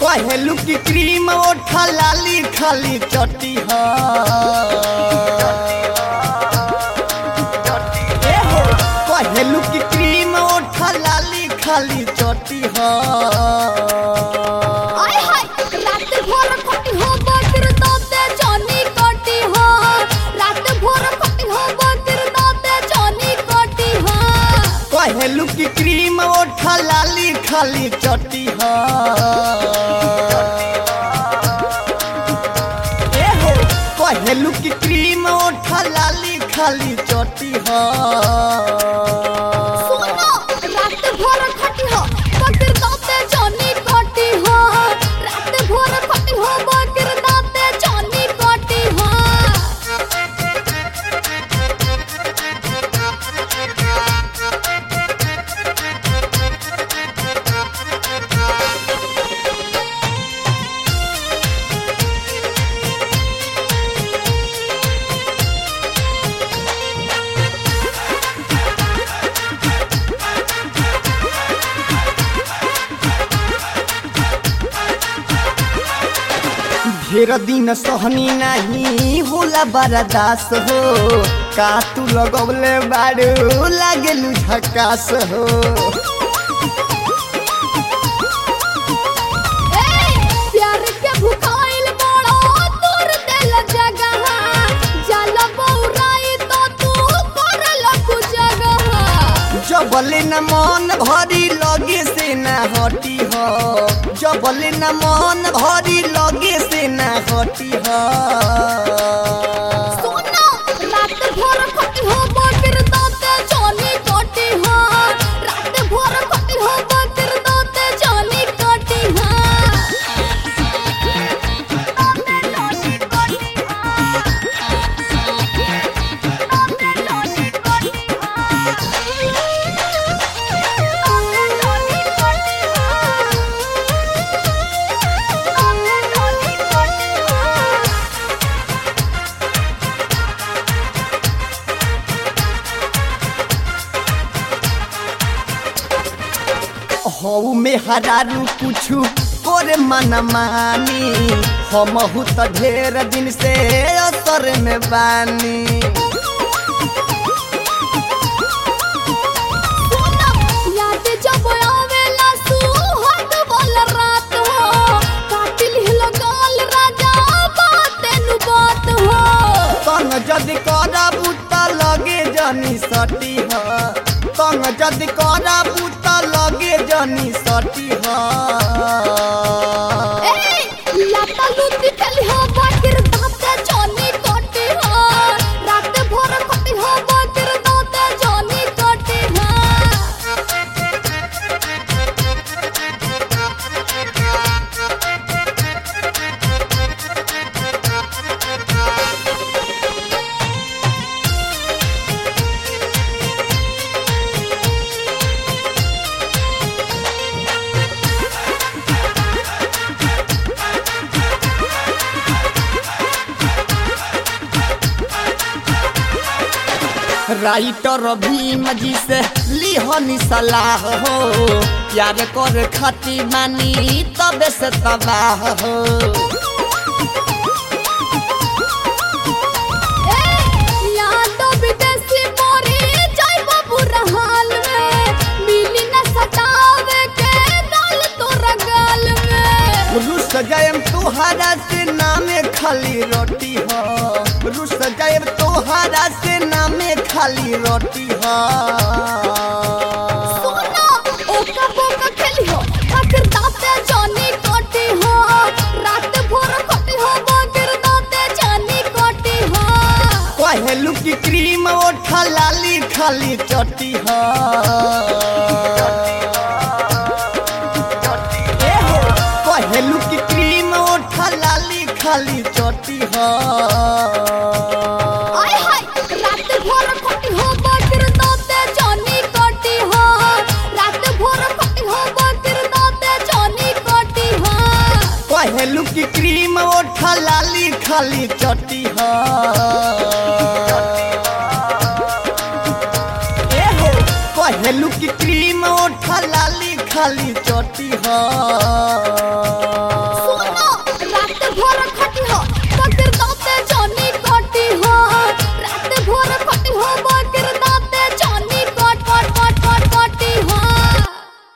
कहेलू की क्रीम ओठा लाली खाली चटी है कहेलू की क्रीम ओठा लाली खाली चटी है कहेलू की क्रीम ओठा लाली खाली चटी है कहेलू की क्रीम ओठा लाली खाली चटी है ढेर दिन सहनी नहीं होला बर्दास हो का तू लगौले बारू लागेलू झकास हो प्यार के भुखाइल बड़ो तोर दिल जगह जल बौराई तो तू करल कु जगह जबले न मन भरी लगे से न हटी हो जबले न मन भरी लगे से न हटी हो सोना रात भर खटी हो बकर दाते जानी कटी हो रात भर खटी हो बकर दाते जानी कटी हो दाते जानी कटी हऊ में हरारू कुछु तोरे मन मानी हमहू तो ढेर दिन से असर में बानी याद जब आवेला सुहाग वाला रात हो काटिल लगाल राजा बाते नु बात हो संग जदि करबू त लगे जनी सटी ह संग जदि करबू त लगे जनी सटी ह ए लाता लूटी खेली हो बाकिर दाते जानी कटी हो रात भर खटी हो बाकिर दाते जानी कटी हो राइटर भीम जी से लिहनी सलाह हो प्यार कर खाती मानी तबे से तबाह हो याद विदेशी मोरी जाइबो बुरा हाल में मिली न सतावे के डाल तोरा गाल में रुस जायम तोहरा से नामे खाली रोटी हो रुस जायम तोहरा से नामे खाली रोटी हो सोना ओका बोका खेली हो बाकिर दाते जानी कटी हो रात भर खटी हो बाकिर दाते जानी कटी हो कहेलू की क्रीम ओठा लाली खाली चटी हो कहेलू की क्रीम ओठा लाली खाली चटी हो आय हाय रात भर खटी हो बाकिर दाते जानी कटी हो रात भर खटी हो बाकिर दाते जानी कटी हो कहेलू की क्रीम ओठा लाली खाली चटी हो कहेलू की क्रीम ओठा लाली खाली चटी